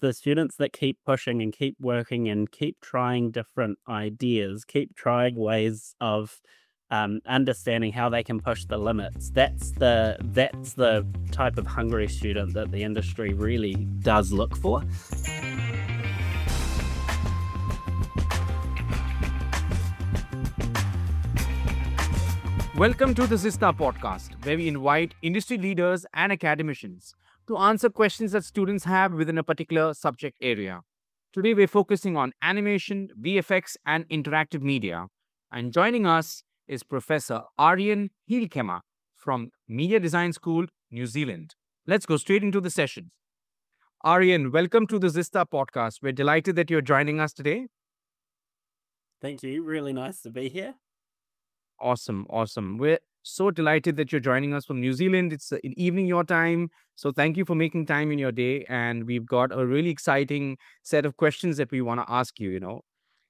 the students that keep pushing and keep working and keep trying different ideas, keep trying ways of understanding how they can push the limits. That's the type of hungry student that the industry really does look for. Welcome to the Zista podcast, where we invite industry leaders and academicians to answer questions that students have within a particular subject area. Today, we're focusing on animation, VFX, and interactive media. And joining us is Professor Aryan Hielkema from Media Design School, New Zealand. Let's go straight into the session. Aryan, welcome to the Zista podcast. We're delighted that you're joining us today. Thank you. Really nice to be here. Awesome, awesome. We're so delighted that you're joining us from New Zealand. It's in evening your time. So thank you for making time in your day. And we've got a really exciting set of questions that we want to ask you.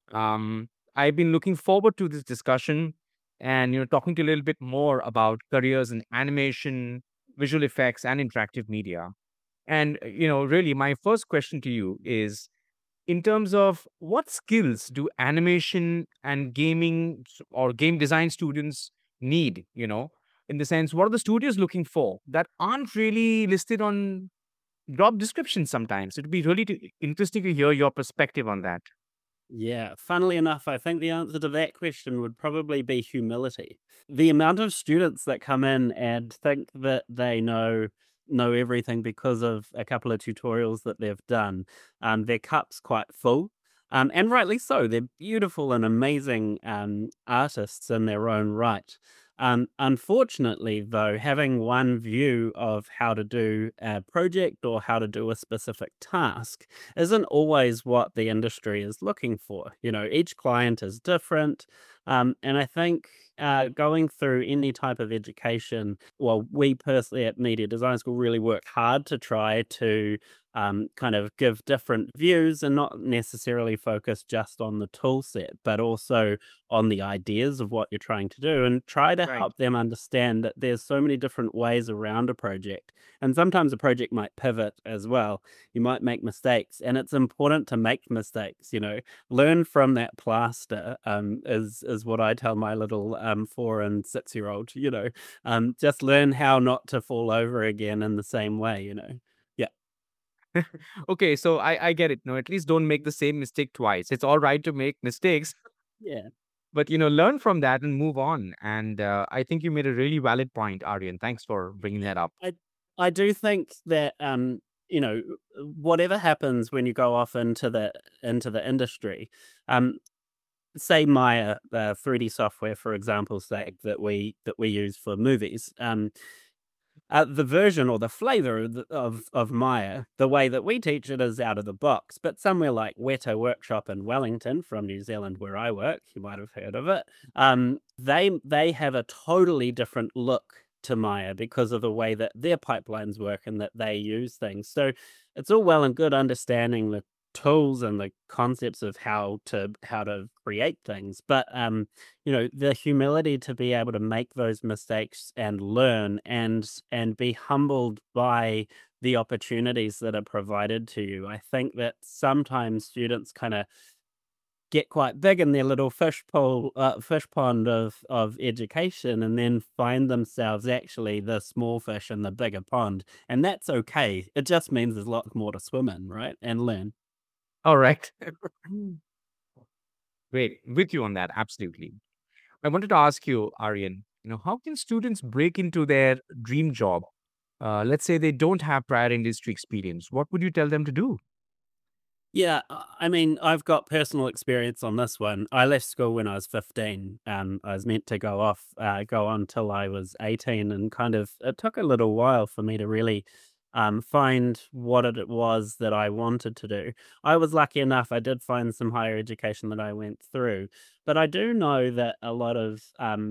I've been looking forward to this discussion and, talking to you a little bit more about careers in animation, visual effects, and interactive media. And, really, my first question to you is in terms of what skills do animation and gaming or game design students need, in the sense, what are the studios looking for that aren't really listed on job descriptions sometimes? It'd be really interesting to hear your perspective on that. Yeah, funnily enough, I think the answer to that question would probably be humility. The amount of students that come in and think that they know everything because of a couple of tutorials that they've done, their cup's quite full. And rightly so. They're beautiful and amazing artists in their own right. Unfortunately, though, having one view of how to do a project or how to do a specific task isn't always what the industry is looking for. Each client is different. And I think going through any type of education, well, we personally at Media Design School really work hard to try to kind of give different views and not necessarily focus just on the tool set, but also on the ideas of what you're trying to do and try to Right. help them understand that there's so many different ways around a project. And sometimes a project might pivot as well. You might make mistakes, and it's important to make mistakes. Learn from that plaster is what I tell my little 4 and 6-year-old. Just learn how not to fall over again in the same way. Yeah. Okay, so I get it. No, at least don't make the same mistake twice. It's all right to make mistakes, Yeah. but learn from that and move on. And I think you made a really valid point, Aryan. Thanks for bringing that up. I do think that you know whatever happens when you go off into the industry, um say Maya, the 3D software, for example's sake, that we use for movies. The version or the flavor of Maya, the way that we teach it is out of the box. But somewhere like Weta Workshop in Wellington, from New Zealand, where I work, you might have heard of it. They have a totally different look to Maya because of the way that their pipelines work and that they use things. So it's all well and good understanding the tools and the concepts of how to create things, but the humility to be able to make those mistakes and learn and be humbled by the opportunities that are provided to you. I think that sometimes students kind of get quite big in their little fish pond of education, and then find themselves actually the small fish in the bigger pond, and that's okay. It just means there's lots more to swim in, right, and learn. All right. Great. With you on that. Absolutely. I wanted to ask you, Aryan, how can students break into their dream job? Let's say they don't have prior industry experience. What would you tell them to do? Yeah, I mean, I've got personal experience on this one. I left school when I was 15. I was meant to go on till I was 18, and kind of it took a little while for me to really find what it was that I wanted to do. I was lucky enough; I did find some higher education that I went through, but I do know that a lot of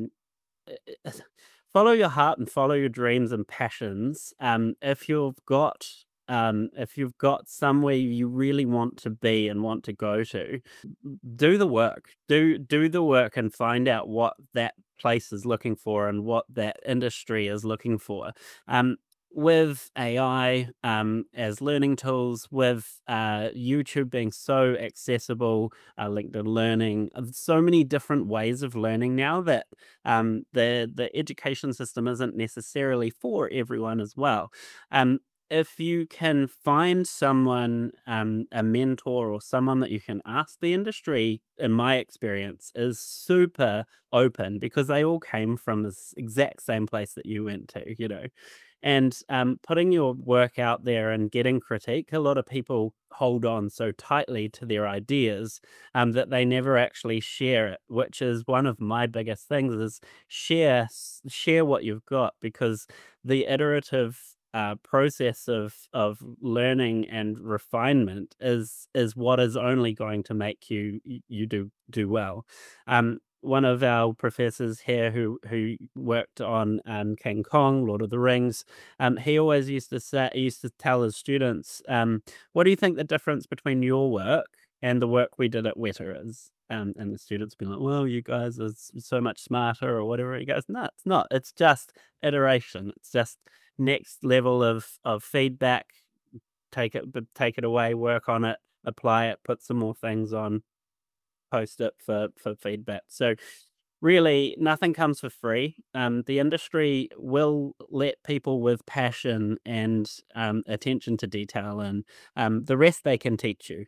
follow your heart and follow your dreams and passions. If you've got somewhere you really want to be and want to go to, do the work. Do the work and find out what that place is looking for and what that industry is looking for. Um, with AI as learning tools, with YouTube being so accessible, LinkedIn Learning, so many different ways of learning now that the education system isn't necessarily for everyone as well. Um, if you can find someone, a mentor or someone that you can ask, the industry, in my experience, is super open because they all came from this exact same place that you went to, and putting your work out there and getting critique, a lot of people hold on so tightly to their ideas that they never actually share it, which is one of my biggest things is share what you've got, because the iterative process of learning and refinement is what is only going to make you do well. One of our professors here who worked on King Kong, Lord of the Rings, he always used to tell his students, "What do you think the difference between your work and the work we did at Weta is?" And the students be like, "Well, you guys are so much smarter," or whatever. He goes, "No, it's not. It's just iteration. It's just next level of feedback. Take it away, work on it, apply it, put some more things on." Post it for feedback. So really, nothing comes for free. The industry will let people with passion and attention to detail, and the rest they can teach you.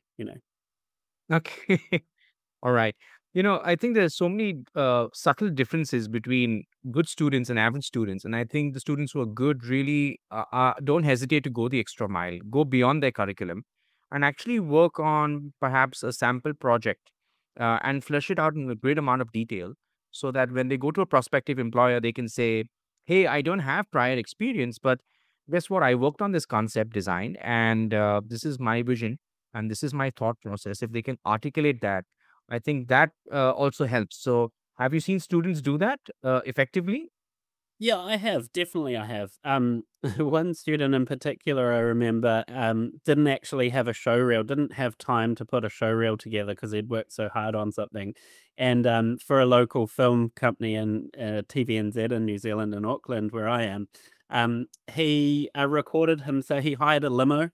Okay. All right. I think there's so many subtle differences between good students and average students. And I think the students who are good really don't hesitate to go the extra mile, go beyond their curriculum, and actually work on perhaps a sample project and flesh it out in a great amount of detail so that when they go to a prospective employer, they can say, "Hey, I don't have prior experience, but guess what? I worked on this concept design and this is my vision and this is my thought process." If they can articulate that, I think that also helps. So, have you seen students do that effectively? Yeah, I have. Definitely, I have. One student in particular, I remember, didn't actually have a show reel, didn't have time to put a show reel together because he'd worked so hard on something. And for a local film company in TVNZ in New Zealand, in Auckland, where I am, he recorded him. So he hired a limo.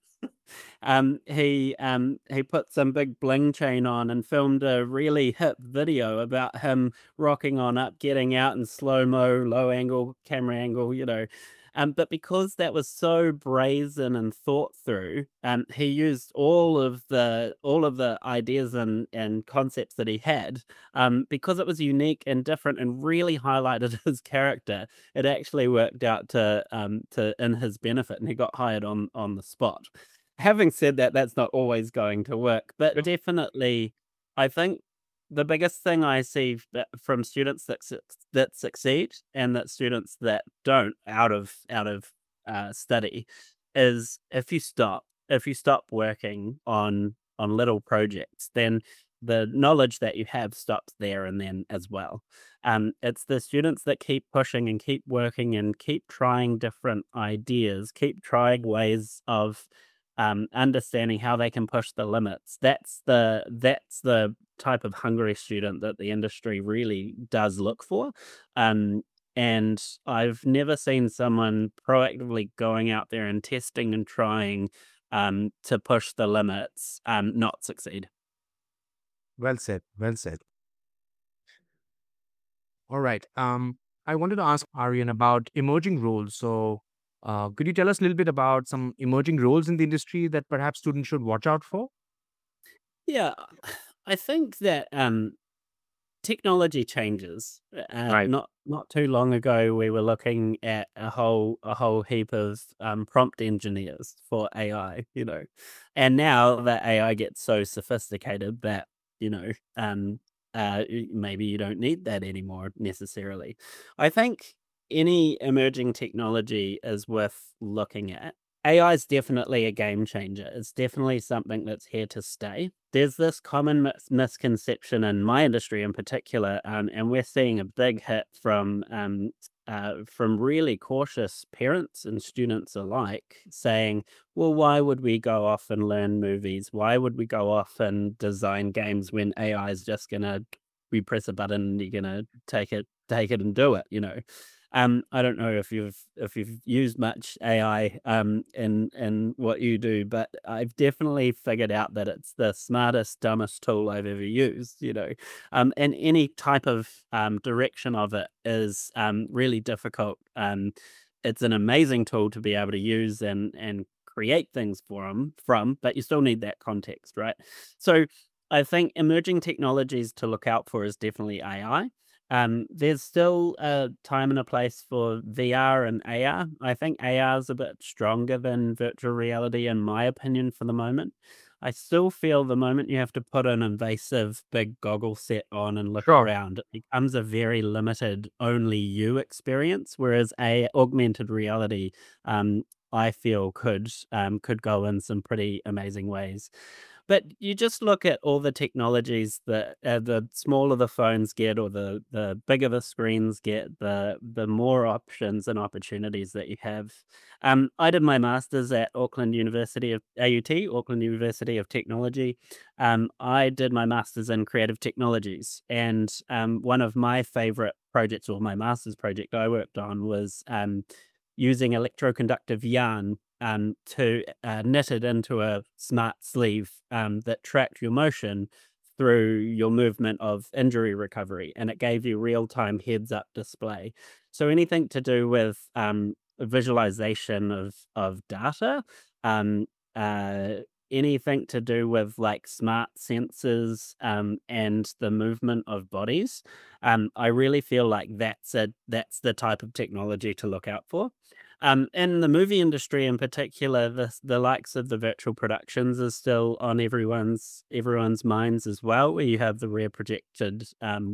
He put some big bling chain on and filmed a really hip video about him rocking on up, getting out in slow mo, low angle camera angle, But because that was so brazen and thought through, he used all of the ideas and concepts that he had. Because it was unique and different and really highlighted his character, it actually worked out to in his benefit, and he got hired on the spot. Having said that, that's not always going to work, but definitely, I think the biggest thing I see from students that succeed and that students that don't out of study is if you stop working on little projects, then the knowledge that you have stops there and then as well. It's the students that keep pushing and keep working and keep trying different ideas, keep trying ways of understanding how they can push the limits. That's the type of hungry student that the industry really does look for. Um, and I've never seen someone proactively going out there and testing and trying to push the limits not succeed. Well said. Well said. All right. I wanted to ask Aryan about emerging roles. So, could you tell us a little bit about some emerging roles in the industry that perhaps students should watch out for? Yeah, I think that technology changes. Right. Not too long ago, we were looking at a whole heap of prompt engineers for AI, and now that AI gets so sophisticated that you know maybe you don't need that anymore necessarily. I think any emerging technology is worth looking at. AI is definitely a game changer. It's definitely something that's here to stay. There's this common misconception in my industry in particular, and we're seeing a big hit from really cautious parents and students alike, saying, "Well, why would we go off and learn movies? Why would we go off and design games when AI is just gonna we press a button and you're gonna take it and do it?" I don't know if you've used much AI in what you do, but I've definitely figured out that it's the smartest, dumbest tool I've ever used. And any type of direction of it is really difficult. It's an amazing tool to be able to use and create things from, but you still need that context, right? So I think emerging technologies to look out for is definitely AI. There's still a time and a place for VR and AR. I think AR is a bit stronger than virtual reality, in my opinion, for the moment. I still feel the moment you have to put an invasive big goggle set on and look Sure. around, it becomes a very limited, only you experience. Whereas a augmented reality, um, I feel could go in some pretty amazing ways. But you just look at all the technologies that the smaller the phones get or the bigger the screens get, the more options and opportunities that you have. I did my master's at Auckland University of AUT, Auckland University of Technology. I did my master's in creative technologies, and one of my favorite projects, or my master's project I worked on, was using electroconductive yarn to knit it into a smart sleeve that tracked your motion through your movement of injury recovery, and it gave you real-time heads-up display. So anything to do with visualization of data, um, uh, anything to do with like smart sensors and the movement of bodies, I really feel like that's the type of technology to look out for. In the movie industry in particular, the likes of the virtual productions is still on everyone's minds as well, where you have the rear projected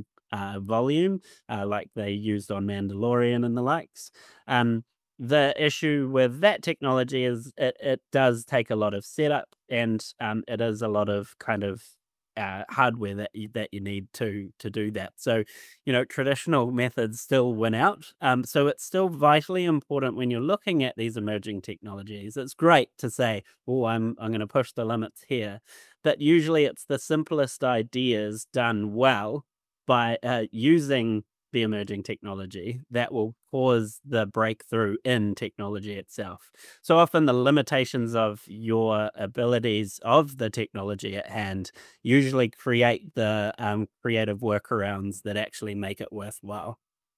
volume, like they used on Mandalorian and the likes. Um, the issue with that technology is it does take a lot of setup, and it is a lot of kind of hardware that you need to do that. So traditional methods still win out. So it's still vitally important when you're looking at these emerging technologies. It's great to say, "Oh, I'm going to push the limits here," but usually it's the simplest ideas done well by using the emerging technology that will cause the breakthrough in technology itself. So often the limitations of your abilities of the technology at hand usually create the creative workarounds that actually make it worthwhile.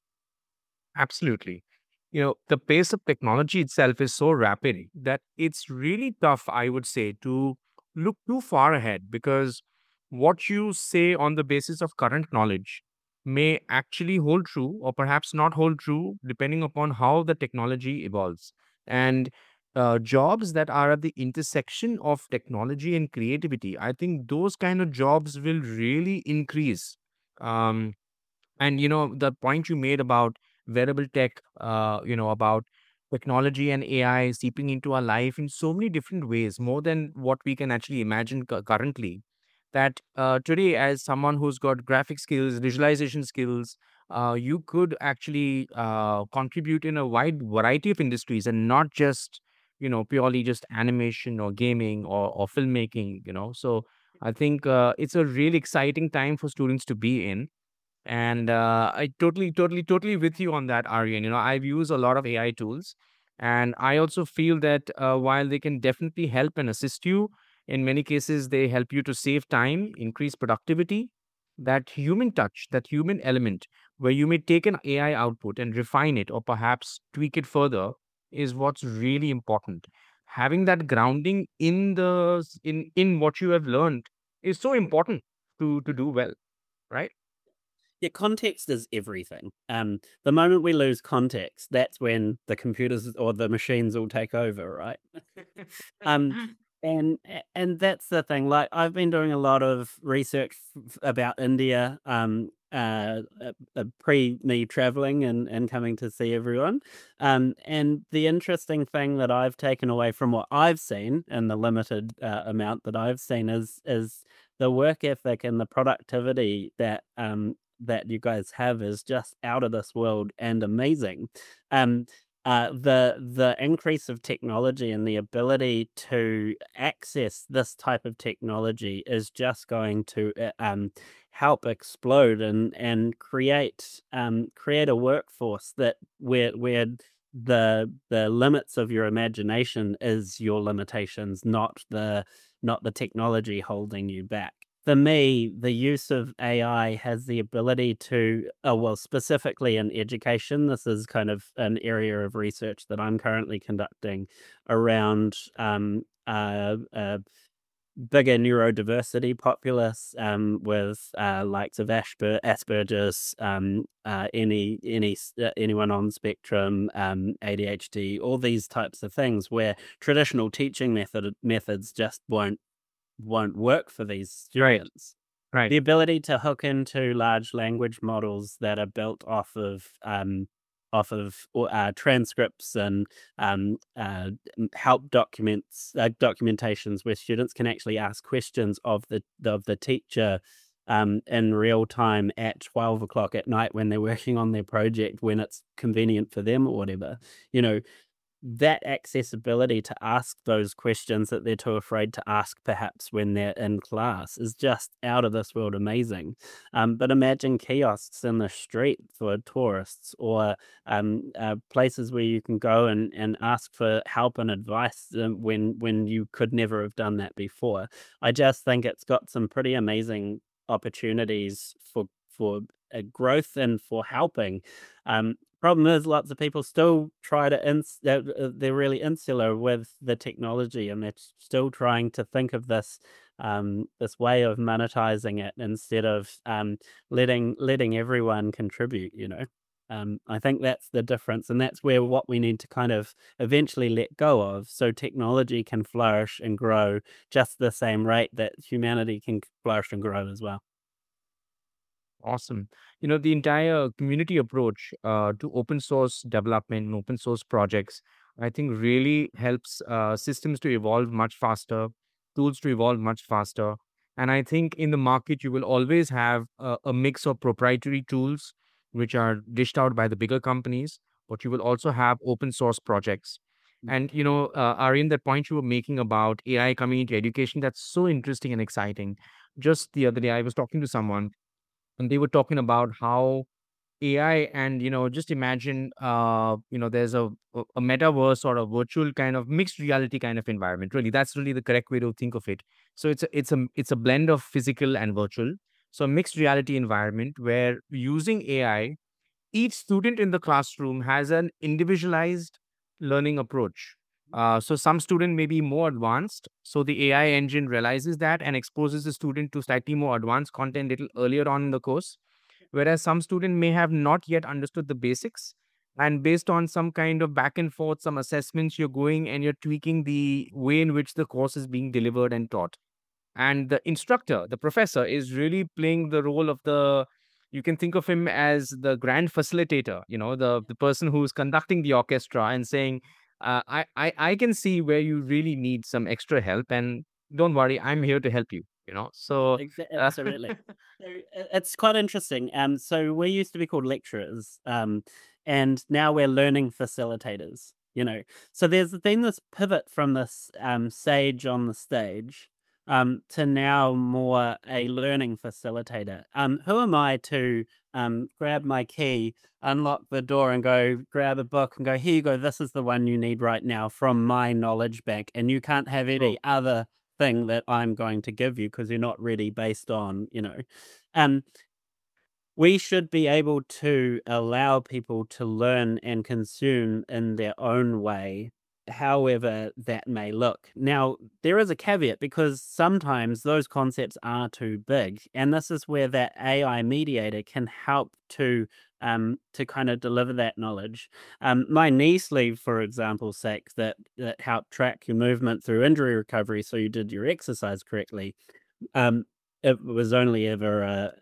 Absolutely. The pace of technology itself is so rapid that it's really tough, I would say, to look too far ahead, because what you say on the basis of current knowledge may actually hold true or perhaps not hold true, depending upon how the technology evolves. And jobs that are at the intersection of technology and creativity, I think those kind of jobs will really increase. Um, and the point you made about wearable tech, about technology and AI seeping into our life in so many different ways, more than what we can actually imagine currently. That today, as someone who's got graphic skills, visualization skills, you could actually contribute in a wide variety of industries, and not just purely just animation or gaming or filmmaking. So I think it's a really exciting time for students to be in. And I totally with you on that, Aryan. I've used a lot of AI tools, and I also feel that while they can definitely help and assist you, in many cases they help you to save time, increase productivity. That human touch, that human element, where you may take an AI output and refine it or perhaps tweak it further, is what's really important. Having that grounding in what you have learned is so important to do well, right? Yeah, context is everything. The moment we lose context, that's when the computers or the machines will take over, right? Um, and that's the thing. Like I've been doing a lot of research about India, pre me traveling and coming to see everyone. And the interesting thing that I've taken away from what I've seen and the limited amount that I've seen is the work ethic and the productivity that you guys have is just out of this world and amazing. Um, the increase of technology and the ability to access this type of technology is just going to help explode and create a workforce that where the limits of your imagination is your limitations, not the technology holding you back. For me, the use of AI has the ability to, well, specifically in education, this is kind of an area of research that I'm currently conducting around bigger neurodiversity populace, with likes of Asperger's, anyone on spectrum, ADHD, all these types of things where traditional teaching methods just won't work for these Right. students. Right. The ability to hook into large language models that are built off of transcripts and help documentations where students can actually ask questions of the teacher in real time at 12 o'clock at night when they're working on their project, when it's convenient for them or whatever. You know, that accessibility to ask those questions that they're too afraid to ask perhaps when they're in class is just out of this world amazing. But imagine kiosks in the street for tourists, or places where you can go and ask for help and advice, when you could never have done that before. I just think it's got some pretty amazing opportunities for growth and for helping. Problem is, lots of people still try to they're really insular with the technology, and they're still trying to think of this way of monetizing it instead of letting everyone contribute. I think that's the difference, and that's where what we need to kind of eventually let go of, so technology can flourish and grow just the same rate that humanity can flourish and grow as well. Awesome. The entire community approach to open source development and open source projects, I think really helps systems to evolve much faster, tools to evolve much faster. And I think in the market, you will always have a mix of proprietary tools, which are dished out by the bigger companies, but you will also have open source projects. And, Aryan, that point you were making about AI coming into education, that's so interesting and exciting. Just the other day, I was talking to someone and they were talking about how AI and just imagine there's a metaverse or a virtual kind of mixed reality kind of environment. Really, that's really the correct way to think of it. So it's a blend of physical and virtual. So a mixed reality environment where using AI, each student in the classroom has an individualized learning approach. So some student may be more advanced. So the AI engine realizes that and exposes the student to slightly more advanced content little earlier on in the course. Whereas some student may have not yet understood the basics. And based on some kind of back and forth, some assessments, you're going and you're tweaking the way in which the course is being delivered and taught. And the instructor, the professor, is really playing the role of you can think of him as the grand facilitator, the person who's conducting the orchestra and saying, I can see where you really need some extra help, and don't worry, I'm here to help you. So Absolutely. So it's quite interesting. So we used to be called lecturers, and now we're learning facilitators. So there's been this pivot from this sage on the stage, to now more a learning facilitator. Who am I to grab my key, unlock the door, and go grab a book and go, here you go, this is the one you need right now from my knowledge bank, and you can't have any true. other thing that I'm going to give you because you're not ready based on. Um, we should be able to allow people to learn and consume in their own way, however that may look. Now, there is a caveat because sometimes those concepts are too big, and this is where that AI mediator can help to kind of deliver that knowledge. My knee sleeve, for example's sake, that helped track your movement through injury recovery, so you did your exercise correctly. Um, it was only ever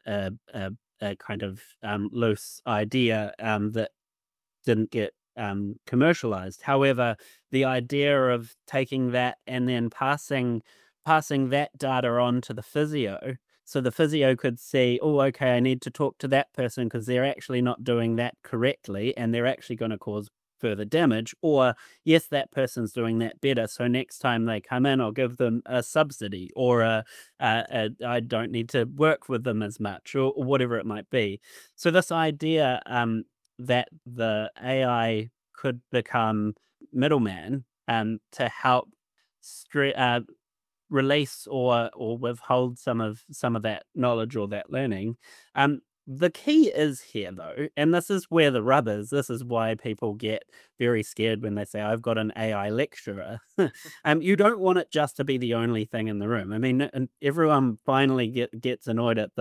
a kind of loose idea that didn't get commercialized. However, the idea of taking that and then passing that data on to the physio, so the physio could see, oh, okay, I need to talk to that person because they're actually not doing that correctly, and they're actually going to cause further damage, or yes, that person's doing that better, so next time they come in, I'll give them a subsidy, or I don't need to work with them as much, or whatever it might be. So this idea that the AI could become middleman to help stre- uh, release or withhold some of that knowledge or that learning. The key is here though, and this is where the rub is. This is why people get very scared when they say, "I've got an AI lecturer." You don't want it just to be the only thing in the room. I mean, and everyone finally gets annoyed at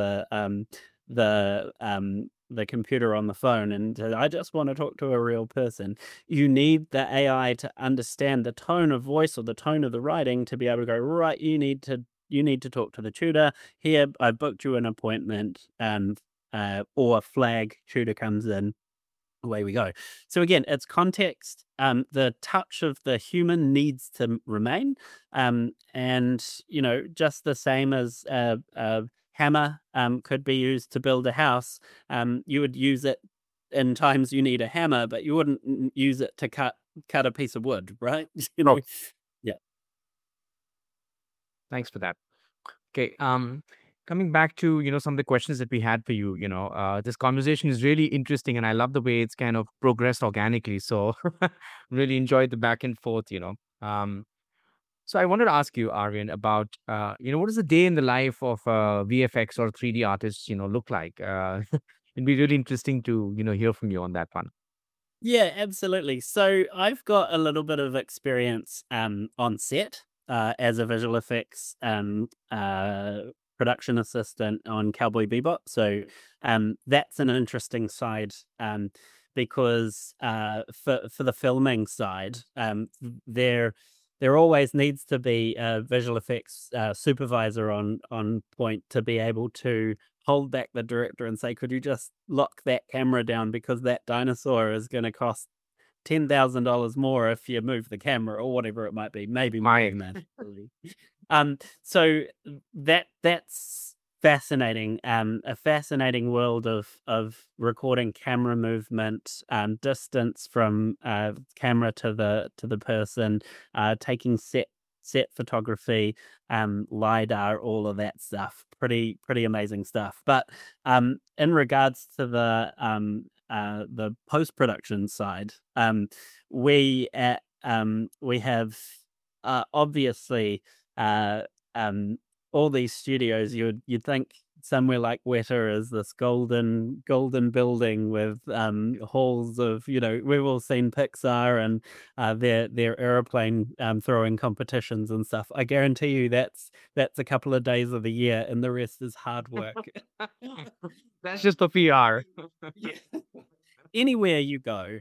the computer on the phone and says, I just want to talk to a real person. You need the AI to understand the tone of voice or the tone of the writing to be able to go, right, you need to talk to the tutor. Here, I booked you an appointment, or flag, tutor comes in, away we go. So again, it's context. The touch of the human needs to remain, and just the same as a hammer could be used to build a house. You would use it in times you need a hammer, but you wouldn't use it to cut a piece of wood, right? you know, Oh, yeah. thanks for that. Okay. Coming back to, some of the questions that we had for you, this conversation is really interesting and I love the way it's kind of progressed organically. So really enjoyed the back and forth. So I wanted to ask you, Aryan, about, what does a day in the life of VFX or 3D artists, look like? It'd be really interesting to, hear from you on that one. Yeah, absolutely. So I've got a little bit of experience on set as a visual effects production assistant on Cowboy Bebop. So that's an interesting side, because for the filming side, there always needs to be a visual effects supervisor on point to be able to hold back the director and say, could you just lock that camera down because that dinosaur is going to cost $10,000 more if you move the camera, or whatever it might be, maybe more My than that. So that's fascinating. A fascinating world of recording camera movement, distance from camera to the person, taking set photography, lidar, all of that stuff. Pretty amazing stuff. But in regards to the post production side, we have obviously uh, all these studios. You'd think somewhere like Weta is this golden building with halls of, we've all seen Pixar and their airplane throwing competitions and stuff. I guarantee you that's a couple of days of the year, and the rest is hard work. That's just for PR. Yeah. Anywhere you go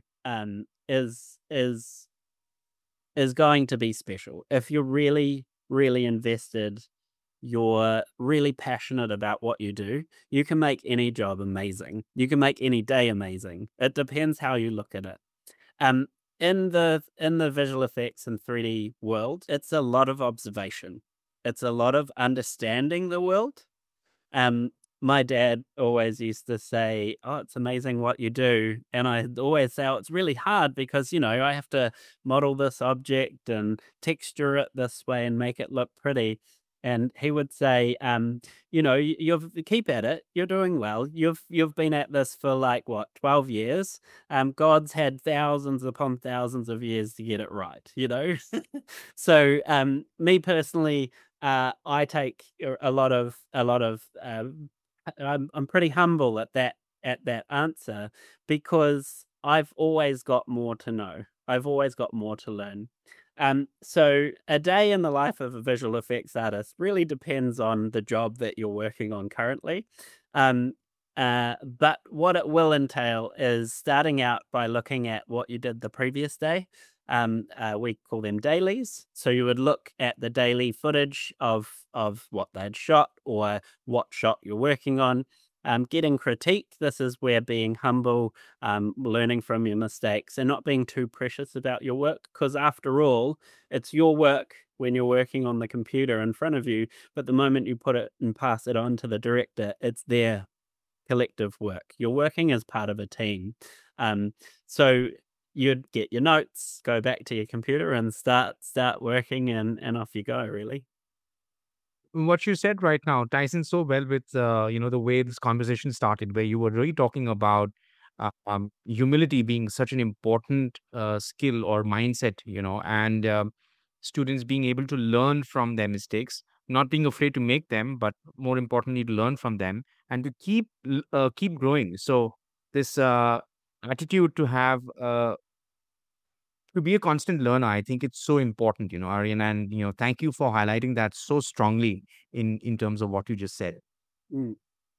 is going to be special. If you're really, really invested, you're really passionate about what you do, you can make any job amazing. You can make any day amazing. It depends how you look at it. Um, in the visual effects and 3D world, it's a lot of observation. It's a lot of understanding the world. Um, my dad always used to say, "Oh, it's amazing what you do," and I always say, "Oh, it's really hard because I have to model this object and texture it this way and make it look pretty." And he would say, You've keep at it. You're doing well. You've been at this for like what, 12 years. God's had thousands upon thousands of years to get it right. So, me personally, I take a lot of I'm pretty humble at that answer, because I've always got more to know. I've always got more to learn. So a day in the life of a visual effects artist really depends on the job that you're working on currently. Um, but what it will entail is starting out by looking at what you did the previous day. We call them dailies. So you would look at the daily footage of what they'd shot or what shot you're working on. Getting critique. This is where being humble, learning from your mistakes, and not being too precious about your work. Because after all, it's your work when you're working on the computer in front of you. But the moment you put it and pass it on to the director, it's their collective work. You're working as part of a team. So you'd get your notes, go back to your computer, and start working, and off you go. Really. What you said right now ties in so well with the way this conversation started, where you were really talking about humility being such an important skill or mindset, and students being able to learn from their mistakes, not being afraid to make them, but more importantly, to learn from them and to keep growing. So this attitude to have to be a constant learner, I think it's so important, Aryan, and thank you for highlighting that so strongly in terms of what you just said. Mm.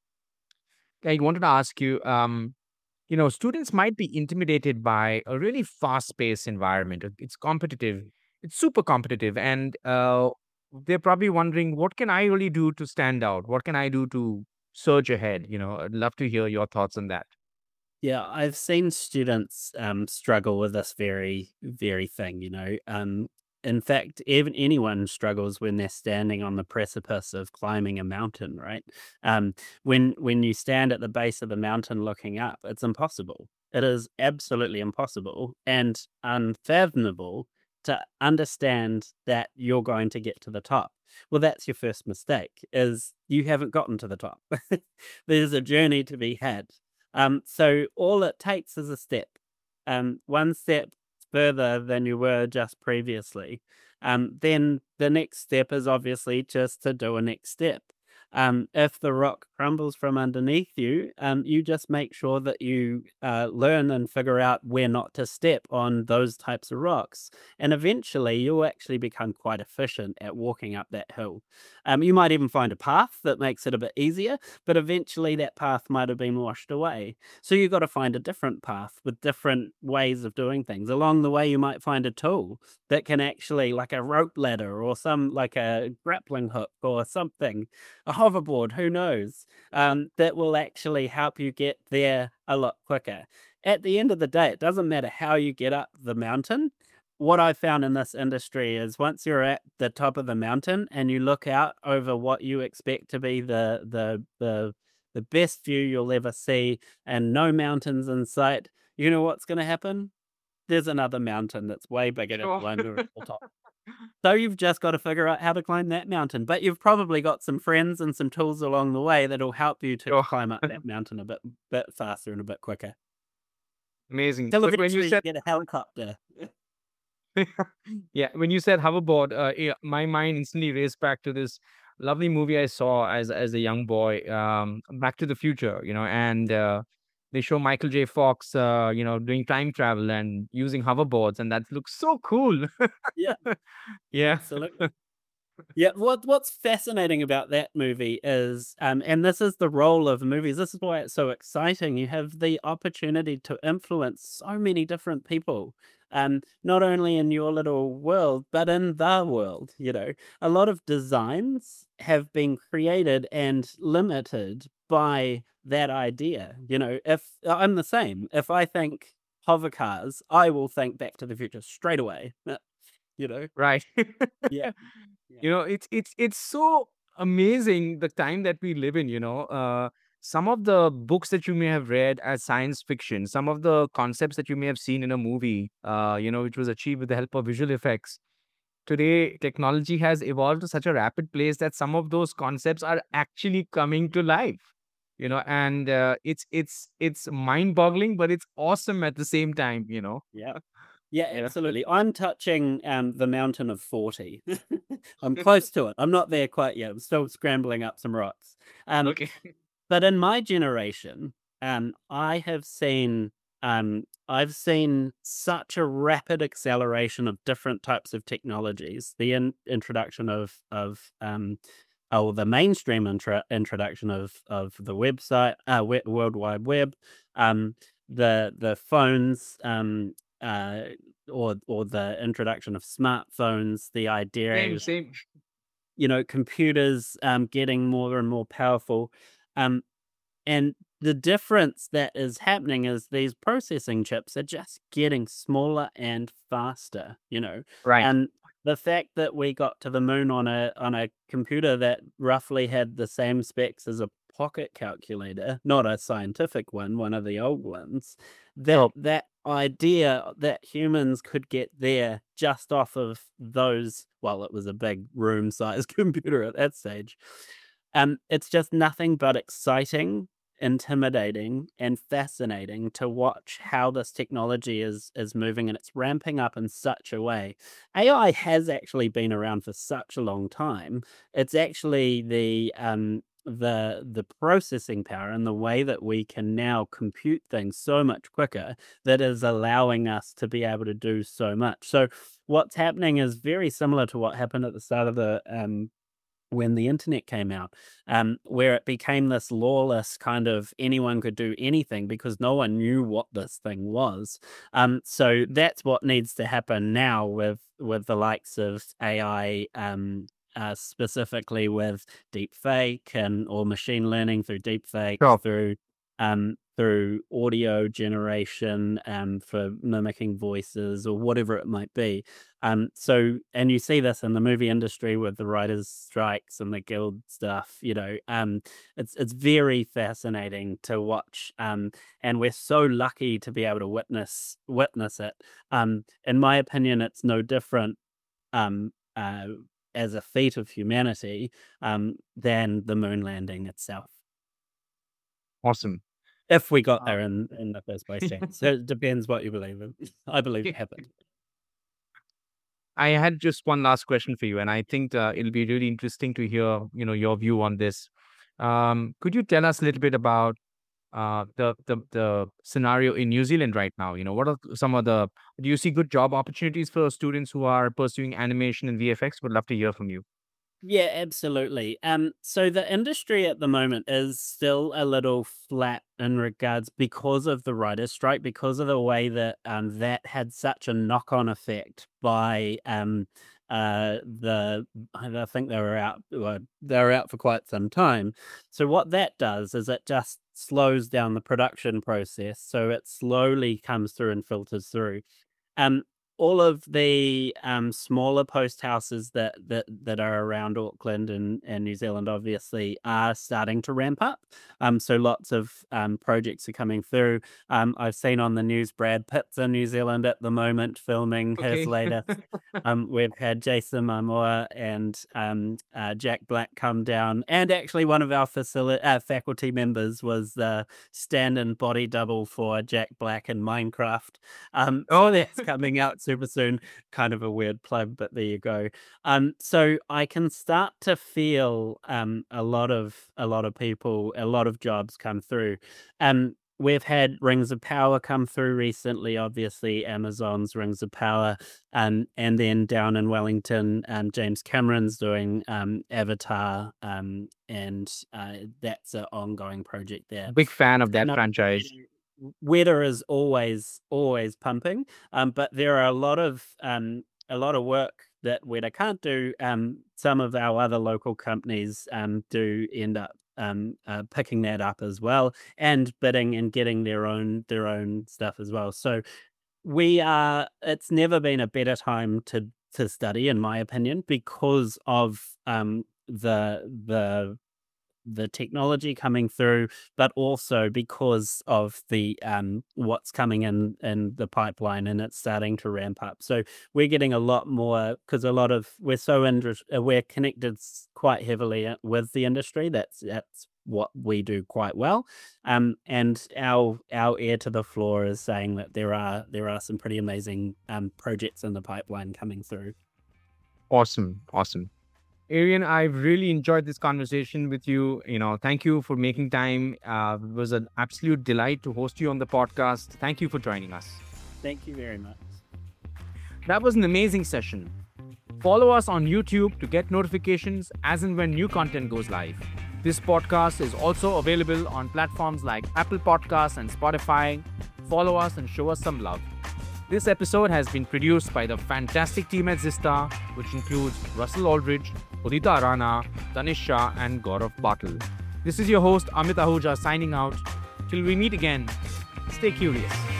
I wanted to ask you, students might be intimidated by a really fast-paced environment. It's competitive, it's super competitive, and they're probably wondering, what can I really do to stand out? What can I do to surge ahead? I'd love to hear your thoughts on that. Yeah, I've seen students struggle with this very thing. In fact, even anyone struggles when they're standing on the precipice of climbing a mountain, right? When you stand at the base of the mountain looking up, it's impossible. It is absolutely impossible and unfathomable to understand that you're going to get to the top. Well, that's your first mistake, is you haven't gotten to the top. There's a journey to be had. So all it takes is a step, one step further than you were just previously. Then the next step is obviously just to do a next step. If the rock crumbles from underneath you, you just make sure that you learn and figure out where not to step on those types of rocks. And eventually, you'll actually become quite efficient at walking up that hill. You might even find a path that makes it a bit easier, but eventually that path might have been washed away. So you've got to find a different path with different ways of doing things. Along the way, you might find a tool that can actually, like a rope ladder or some like a grappling hook or something, a hoverboard, who knows, that will actually help you get there a lot quicker. At the end of the day, it doesn't matter how you get up the mountain. What I found in this industry is once you're at the top of the mountain and you look out over what you expect to be the best view you'll ever see and no mountains in sight, you know what's going to happen? There's another mountain that's way bigger to Sure. climb to the top. So you've just got to figure out how to climb that mountain, but you've probably got some friends and some tools along the way that'll help you to Sure. climb up that mountain a bit faster and a bit quicker. Amazing. Till But when you eventually you said get a helicopter. yeah, when you said hoverboard, yeah, my mind instantly raced back to this lovely movie I saw as a young boy, Back to the Future, and they show Michael J. Fox, doing time travel and using hoverboards, and that looks so cool. Yeah, Yeah. absolutely. Yeah, what's fascinating about that movie is, and this is the role of movies, this is why it's so exciting. You have the opportunity to influence so many different people, not only in your little world, but in the world. A lot of designs have been created and limited by that idea. If I'm the same, if I think hover cars, I will think Back to the Future straight away. You know, Right. yeah, yeah, It's so amazing the time that we live in, some of the books that you may have read as science fiction, some of the concepts that you may have seen in a movie, which was achieved with the help of visual effects. Today, technology has evolved to such a rapid pace that some of those concepts are actually coming to life. And it's mind-boggling, but it's awesome at the same time. yeah. Yeah, Yeah. absolutely. I'm touching, the mountain of 40. I'm close to it. I'm not there quite yet. I'm still scrambling up some rocks. Um, Okay. but in my generation, I have seen, I've seen such a rapid acceleration of different types of technologies. The introduction the mainstream introduction of the website, World Wide Web, the phones, uh, or the introduction of smartphones, the idea Same, of, same. computers, getting more and more powerful, um, and the difference that is happening is these processing chips are just getting smaller and faster, Right. and the fact that we got to the moon on a computer that roughly had the same specs as a pocket calculator, not a scientific one of the old ones, that Sure. that idea that humans could get there just off of those, well, it was a big room-sized computer at that stage. It's just nothing but exciting, intimidating, and fascinating to watch how this technology is moving, and it's ramping up in such a way. AI has actually been around for such a long time. It's actually the processing power and the way that we can now compute things so much quicker that is allowing us to be able to do so much. So what's happening is very similar to what happened at the start of the when the internet came out, where it became this lawless kind of anyone could do anything because no one knew what this thing was. So that's what needs to happen now with the likes of AI. Specifically with deep fake and or machine learning through deep fake, Sure. through audio generation, for mimicking voices or whatever it might be. So, and you see this in the movie industry with the writers' strikes and the guild stuff. It's very fascinating to watch, and we're so lucky to be able to witness it. In my opinion, it's no different. As a feat of humanity, than the moon landing itself. Awesome. If we got Uh, there in the first place, yeah. So it depends what you believe in. I believe it happened. I had just one last question for you, and I think it'll be really interesting to hear, your view on this. Could you tell us a little bit about the scenario in New Zealand right now? What are some of the? Do you see good job opportunities for students who are pursuing animation and VFX? Would love to hear from you. Yeah, absolutely. So the industry at the moment is still a little flat in regards because of the writer's strike, because of the way that that had such a knock-on effect by I think they were out for quite some time. So what that does is it just slows down the production process, so it slowly comes through and filters through. Um, all of the smaller post houses that are around Auckland and New Zealand obviously are starting to ramp up. So lots of projects are coming through. I've seen on the news Brad Pitt's in New Zealand at the moment filming his Okay. latest. We've had Jason Momoa and Jack Black come down, and actually one of our faculty members was the stand-in body double for Jack Black in Minecraft. So that's coming out super soon. Kind of a weird plug, but there you go. So I can start to feel a lot of people, a lot of jobs come through. We've had Rings of Power come through recently, obviously Amazon's Rings of Power, and then down in Wellington, James Cameron's doing Avatar, and that's an ongoing project there. Big fan of that No, franchise. weather is always pumping, but there are a lot of work that Weta can't do. Some of our other local companies do end up picking that up as well and bidding and getting their own stuff as well. So it's never been a better time to study, in my opinion, because of the technology coming through, but also because of the what's coming in the pipeline, and it's starting to ramp up. So we're getting a lot more because we're connected quite heavily with the industry. That's what we do quite well. And our ear to the floor is saying that there are some pretty amazing projects in the pipeline coming through. Awesome. Arian, I've really enjoyed this conversation with you. Thank you for making time. It was an absolute delight to host you on the podcast. Thank you for joining us. Thank you very much. That was an amazing session. Follow us on YouTube to get notifications as and when new content goes live. This podcast is also available on platforms like Apple Podcasts and Spotify. Follow us and show us some love. This episode has been produced by the fantastic team at Zista, which includes Russell Aldridge, Udita Arana, Tanish Shah, and Gaurav Patil. This is your host, Amit Ahuja, signing out. Till we meet again, stay curious.